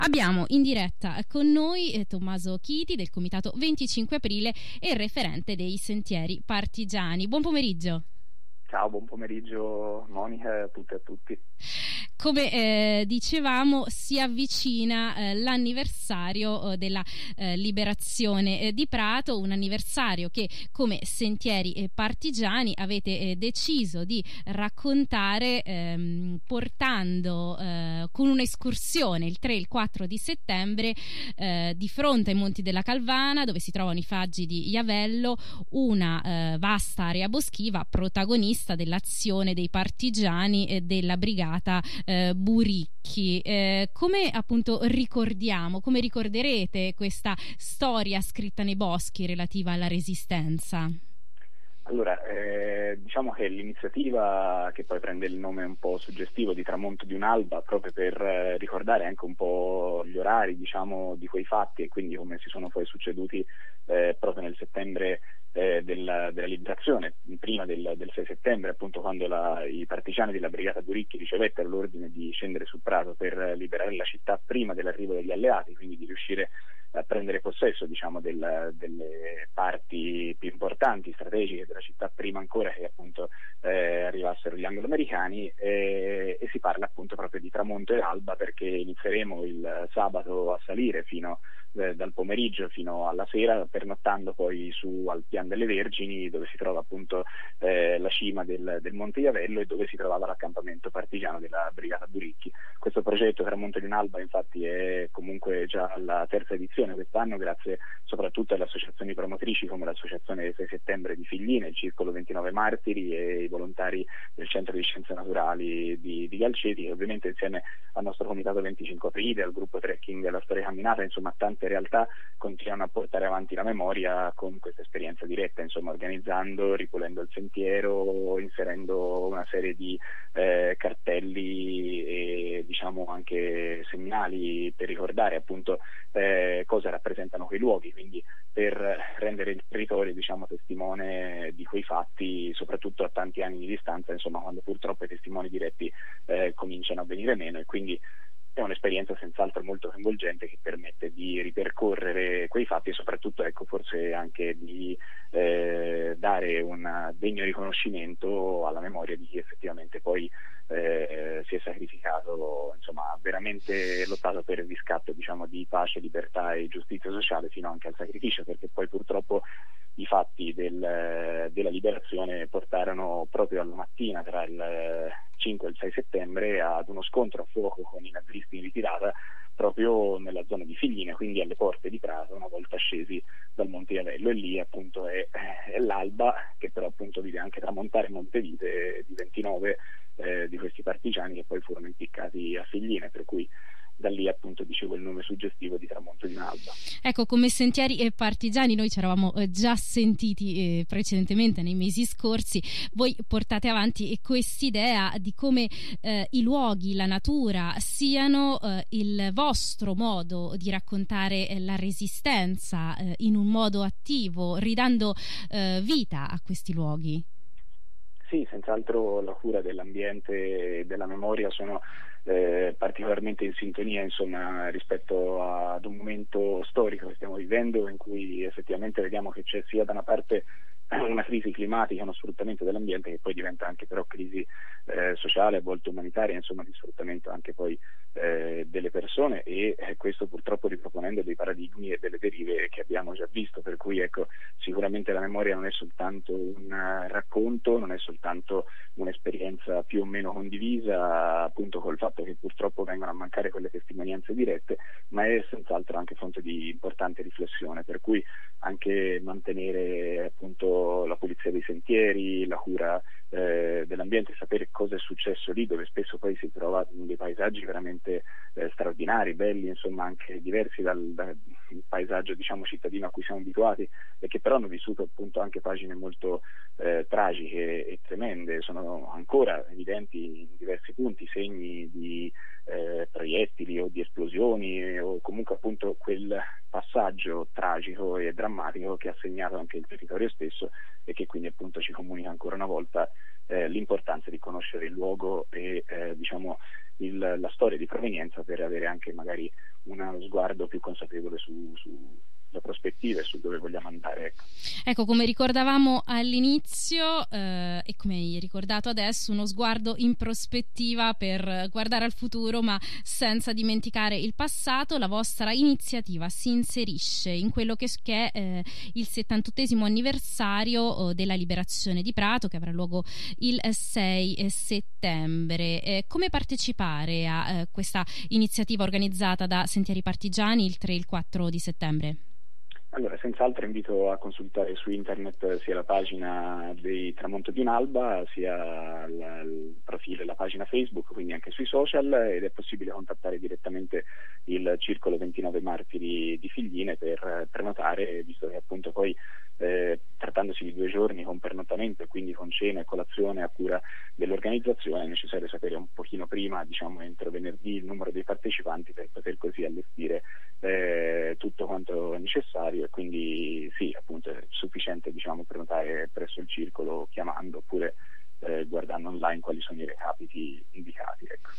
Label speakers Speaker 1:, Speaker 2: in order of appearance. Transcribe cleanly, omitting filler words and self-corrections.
Speaker 1: Abbiamo in diretta con noi Tommaso Chiti del Comitato 25 Aprile e il referente dei Sentieri Partigiani. Buon pomeriggio.
Speaker 2: Ciao, buon pomeriggio Monica, a tutte e a tutti.
Speaker 1: Come dicevamo, si avvicina l'anniversario della liberazione di Prato, un anniversario che come Sentieri Partigiani avete deciso di raccontare portando con un'escursione il 3 e il 4 di settembre di fronte ai Monti della Calvana, dove si trovano i faggi di Iavello, una vasta area boschiva protagonista dell'azione dei partigiani e della brigata Buricchi. Come appunto come ricorderete questa storia scritta nei boschi relativa alla resistenza?
Speaker 2: Allora, diciamo che l'iniziativa, che poi prende il nome un po' suggestivo di Tramonto di un'alba, proprio per ricordare anche un po' gli orari, diciamo, di quei fatti e quindi come si sono poi succeduti proprio nel settembre della liberazione, prima del 6 settembre, appunto, quando i partigiani della brigata Buricchi ricevettero l'ordine di scendere sul Prato per liberare la città prima dell'arrivo degli alleati, quindi di riuscire a prendere possesso, diciamo, delle parti più importanti, strategiche della città prima ancora che appunto arrivassero gli anglo-americani, e si parla appunto proprio di tramonto e alba, perché inizieremo il sabato a salire dal pomeriggio fino alla sera, pernottando poi su al Pian delle Vergini, dove si trova appunto la cima del Monte Iavello e dove si trovava l'accampamento partigiano della brigata Buricchi. Questo progetto Tramonto di un'alba infatti è comunque già alla terza edizione quest'anno, grazie soprattutto alle associazioni promotrici come l'associazione 6 settembre di Figline, il Circolo 29 Martiri e i volontari del Centro di Scienze Naturali di Galceti, che ovviamente insieme al nostro Comitato 25 Aprile, al gruppo trekking della Storia Camminata, insomma tante realtà continuano a portare avanti la memoria con questa esperienza diretta, insomma organizzando, ripulendo il sentiero, inserendo una serie di cartelli e diciamo anche segnali per ricordare appunto cosa rappresentano quei luoghi, quindi per rendere il territorio, diciamo, testimone di quei fatti, soprattutto a tanti anni di distanza, insomma, quando purtroppo i testimoni diretti cominciano a venire meno, e quindi è un'esperienza senz'altro molto coinvolgente che permette di ripercorrere quei fatti e soprattutto, ecco, forse anche di dare un degno riconoscimento alla memoria di chi effettivamente poi si è sacrificato, insomma, ha veramente lottato per il riscatto, diciamo, di pace, libertà e giustizia sociale, fino anche al sacrificio, perché poi purtroppo i fatti della liberazione portarono proprio alla mattina tra il 5 e il 6 settembre ad uno scontro a fuoco con i nazisti in ritirata proprio nella zona di Figline, quindi alle porte di Prato, una volta scesi dal Monte Iavello, e lì appunto è l'alba, che però appunto vide anche tramontare molte di 29 di questi partigiani che poi furono impiccati a Figline, per cui da lì appunto dicevo il nome suggestivo di Tramonto di un'alba.
Speaker 1: Ecco, come Sentieri e Partigiani noi ci eravamo già sentiti precedentemente nei mesi scorsi. Voi portate avanti quest'idea di come i luoghi, la natura siano il vostro modo di raccontare la resistenza in un modo attivo, ridando vita a questi luoghi.
Speaker 2: Sì, senz'altro la cura dell'ambiente e della memoria sono particolarmente in sintonia, insomma, rispetto ad un momento storico che stiamo vivendo, in cui effettivamente vediamo che c'è sia da una parte una crisi climatica, uno sfruttamento dell'ambiente, che poi diventa anche però crisi sociale, a volte umanitaria, insomma di sfruttamento anche poi delle persone, e questo purtroppo riproponendo dei paradigmi e delle derive che abbiamo già visto, per cui ecco, sicuramente la memoria non è soltanto un racconto, non è soltanto un'esperienza più o meno condivisa appunto col fatto che purtroppo vengono a mancare quelle testimonianze dirette, ma è senz'altro anche fonte di importante riflessione, per cui anche mantenere appunto la pulizia dei sentieri, la cura dell'ambiente, sapere cosa è successo lì, dove spesso poi si trova dei paesaggi veramente straordinari, belli, insomma anche diversi paesaggio diciamo cittadino a cui siamo abituati e che però hanno vissuto appunto anche pagine molto tragiche e tremende. Sono ancora evidenti in diversi punti segni di proiettili o di esplosioni o comunque appunto quel passaggio tragico e drammatico che ha segnato anche il territorio stesso e che quindi appunto ci comunica ancora una volta l'importanza di conoscere il luogo e diciamo la storia di provenienza per avere anche magari uno sguardo più consapevole sulla prospettiva e su dove vogliamo andare.
Speaker 1: Ecco, come ricordavamo all'inizio e come hai ricordato adesso, uno sguardo in prospettiva per guardare al futuro ma senza dimenticare il passato. La vostra iniziativa si inserisce in quello che è il 78esimo anniversario della liberazione di Prato, che avrà luogo il 6 settembre. Come partecipare a questa iniziativa organizzata da Sentieri Partigiani il 3 e il 4 di settembre?
Speaker 2: Allora, senz'altro invito a consultare su internet sia la pagina dei Tramonto di Un'Alba, sia il profilo e la pagina Facebook, quindi anche sui social, ed è possibile contattare direttamente il Circolo 29 Martiri di Figline per prenotare, visto che appunto poi trattandosi di 2 giorni con pernottamento e quindi con cena e colazione a cura dell'organizzazione è necessario sapere un pochino prima, diciamo entro venerdì, il numero dei partecipanti per poter così allestire tutto quanto è necessario, e quindi sì, appunto è sufficiente diciamo prenotare presso il circolo chiamando oppure guardando online quali sono i recapiti indicati, ecco.